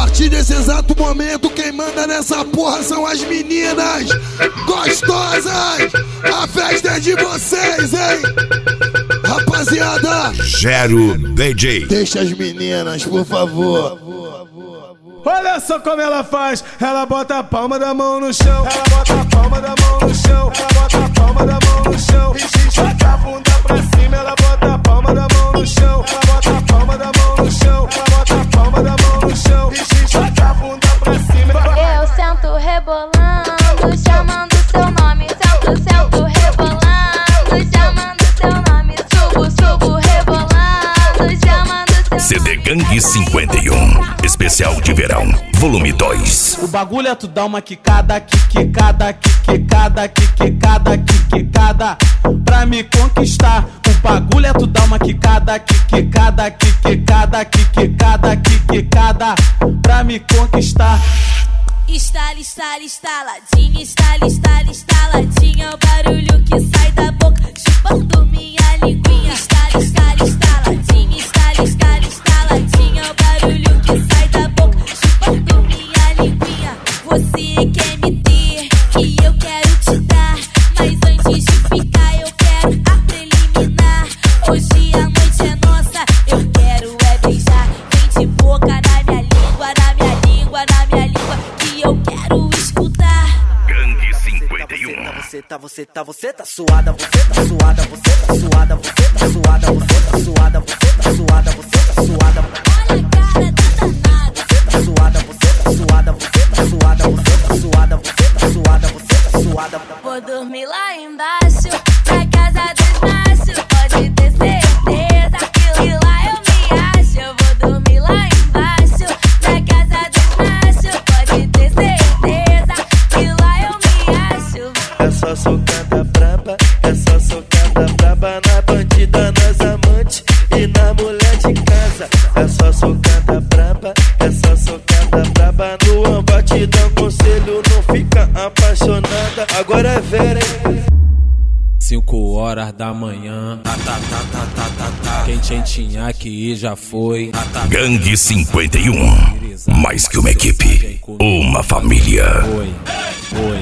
partir desse exato momento, quem manda nessa porra são as meninas gostosas. A festa é de vocês, hein? Rapaziada, Gero DJ. deixa as meninas, por favor. Olha só como ela faz, ela bota a palma da mão no chão, ela bota a palma da mão no chão, ela bota a palma da mão no chão, e joga a bunda pra cima, ela bota a palma da mão no chão, ela bota a palma da mão no chão, ela bota a palma da mão no chão, e joga a bunda pra cima. Eu sento rebolando, chamando seu nome, sento rebolando, chamando seu nome, subo rebolando, chamando seu nome. CD Gangue 51, especial de verão, volume 2. O bagulho é tu dar uma quicada, quicada, quicada, quicada, quicada, pra me conquistar. O bagulho é tu dar uma quicada, quicada, quicada, quicada, quicada, pra me conquistar. Estala, estala, estaladinha, estala, estala, estaladinha, o barulho que sai da boca, chupando minha linguinha. Estala, estala, estaladinha, estala, estala, estaladinha, o barulho que sai da boca, chupando minha linguinha. Você quer me ter, e eu quero te dar, mas antes de ficar eu quero a preliminar. Hoje a noite é nossa, eu quero é beijar, vem de boca na minha língua, na minha língua, na minha língua, que eu quero escutar. Gangue 51. Você tá suada, você tá suada, você tá suada, você tá suada, você tá suada, você tá suada, você tá suada. Olha a cara da danada. Você tá suada, você tá suada, você tá suada, você tá suada, você tá suada, você tá suada. Vou dormir lá embaixo, na casa dos machos, pode ter certeza que lá eu me acho. Eu vou dormir lá embaixo, na casa dos machos, pode ter certeza que lá eu me acho. É só socada braba, é só socada braba na bandida, nas amantes e na mulher de casa. É só socada braba, é só socada braba no embate, dá conselho, não fica apaixonada. Agora é vera, hein? 5 horas da manhã, quem tinha que ir já foi. Gangue 51, mais que uma equipe, uma família. Oi, oi.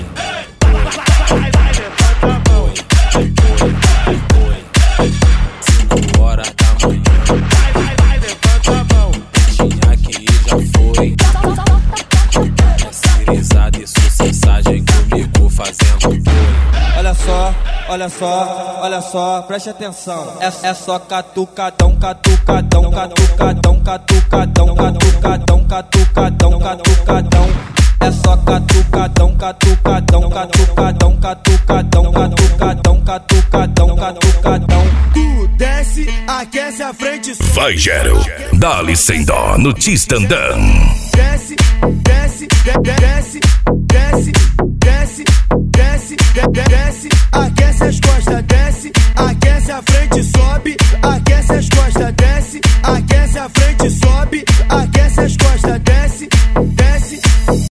Olha só, preste atenção. É só catucadão, catucadão, catucadão, catucadão, catucadão, catucadão, catucadão. É só catucadão, catucadão, catucadão, catucadão, catucadão, catucadão, catucadão. Tu desce, aquece a frente. Vai, Gero, dá-lhe sem dó no Tistandão. Desce, desce, desce, desce, desce, desce, desce, aquece as costas, desce.